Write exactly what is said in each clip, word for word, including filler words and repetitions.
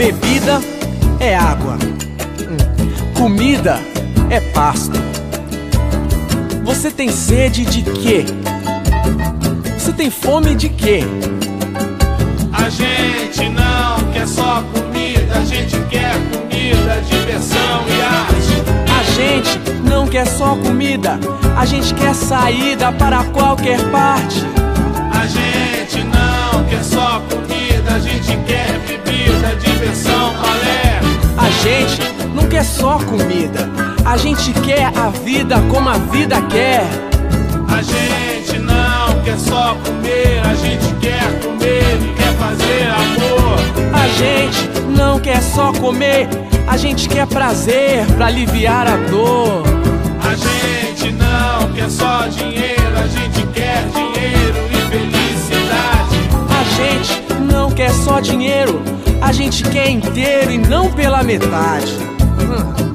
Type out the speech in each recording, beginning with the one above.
Bebida é água, comida é pasto. Você tem sede de quê? Você tem fome de quê? A gente não quer só comida, a gente quer comida, diversão e arte. A gente não quer só comida, a gente quer saída para qualquer parte. A gente não quer só comida, a gente quer bebida, diversão, balé. A gente não quer só comida, a gente quer a vida como a vida quer. A gente não quer só comer, a gente quer comer e quer fazer amor. A gente não quer só comer, a gente quer prazer pra aliviar a dor. A gente não quer só dinheiro, a gente quer dinheiro e felicidade. A gente não quer só dinheiro, a gente quer inteiro e não pela metade. hum.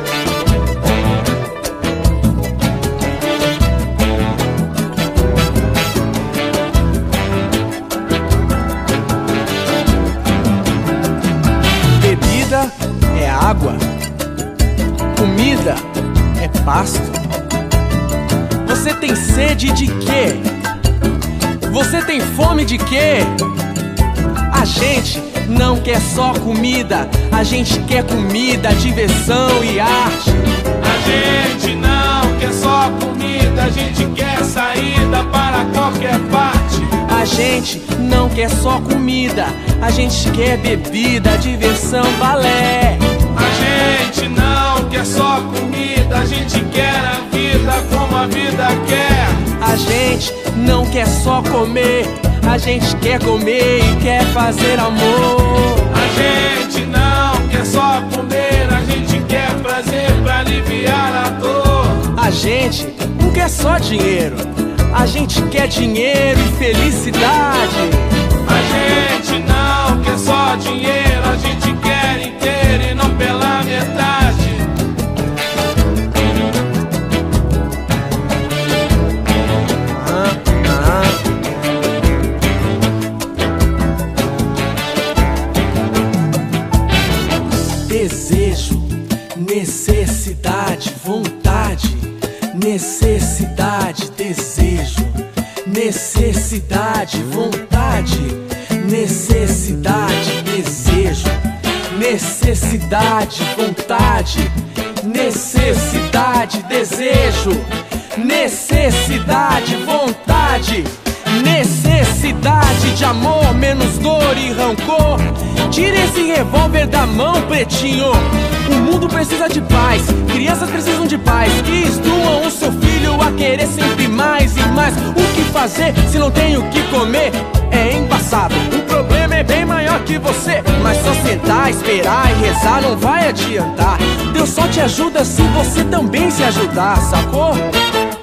Bebida é água, comida é pasto. Você tem sede de quê? Você tem fome de quê? A gente não quer só comida, a gente quer comida, diversão e arte. A gente não quer só comida, a gente quer saída para qualquer parte. A gente não quer só comida, a gente quer bebida, diversão, balé. A gente não quer só comida, a gente quer a vida como a vida quer. A gente não quer só comer, a gente quer comer e quer fazer amor. A gente não quer só comer, a gente quer prazer pra aliviar a dor. A gente não quer só dinheiro, a gente quer dinheiro e felicidade. A gente não quer só dinheiro, a gente quer inteiro e não pela metade. Ah, ah. Desejo, necessidade, vontade. Necessidade, desejo. Necessidade, vontade. Necessidade, desejo. Necessidade, vontade. Necessidade, desejo. Necessidade, vontade. Necessidade de amor, menos dor e rancor. Tira esse revólver da mão, pretinho. O mundo precisa de paz, crianças precisam de paz, que instruam o seu filho a querer sempre mais e mais. O que fazer se não tem o que comer? É embaçado, o problema é bem maior que você. Mas só sentar, esperar e rezar não vai adiantar. Deus só te ajuda se você também se ajudar, sacou?